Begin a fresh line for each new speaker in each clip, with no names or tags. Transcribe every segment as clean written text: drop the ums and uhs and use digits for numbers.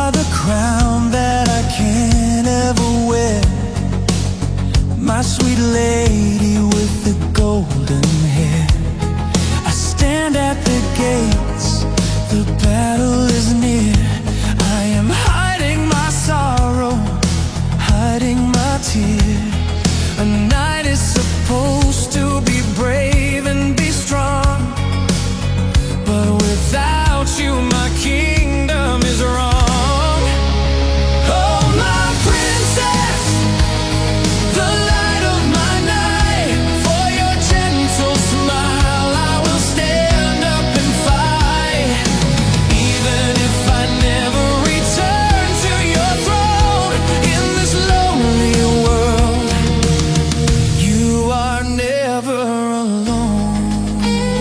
are the crown that I can't ever wear, my sweet lady with the golden hair. I stand at the gates, the battle is near. I am hiding my sorrow, hiding my tear. A knight is supposed to be brave and be strong, but without you my kingdom is wrong. Oh my princess, the light of my night, for your gentle smile I will stand up and fight. Even if I never return to your throne in this lonely world, you are never alone,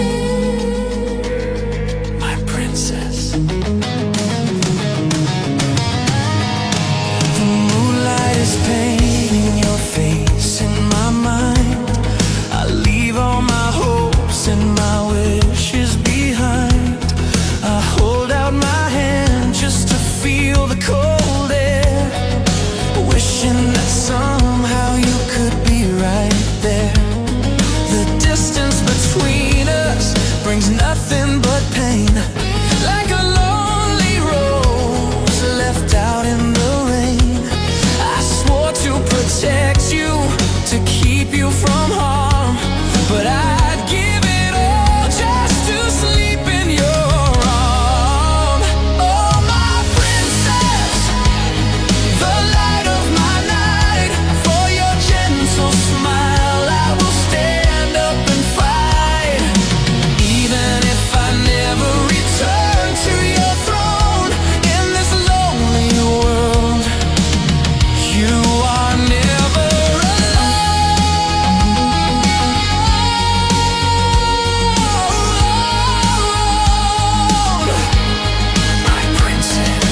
my princess. The moonlight is painting your face in my mind. I leave all my hopes and my wishes behind. I hold out my hand just to feel the cold air, wishing that somehow you could be right there. The distance between us brings nothing but pain, like a lonely rose left out in the rain. I swore to protect you, to keep you from harm, but I'd give it all just to sleep in your arm. Oh my princess, the light of my night, for your gentle smile I will stand up and fight. Even if I never return to your throne in this lonely world, you are never alone, my princess.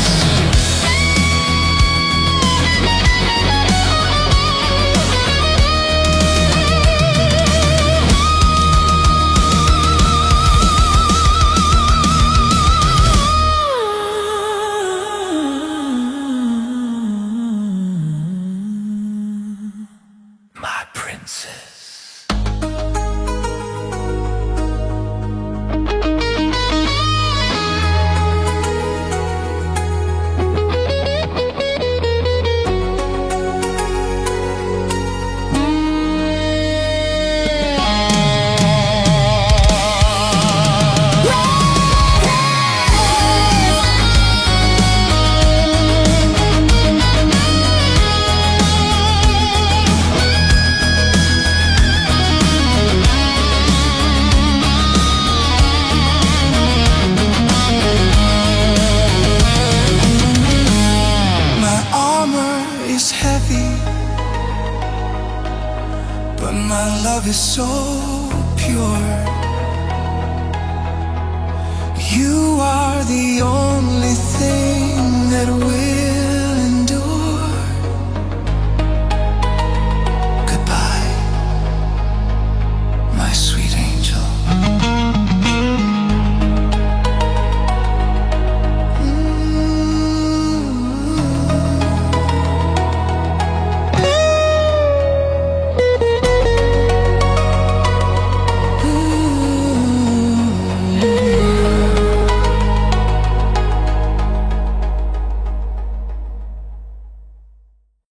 My princess. My armor is heavy, but my love is so pure. You are the only thing that will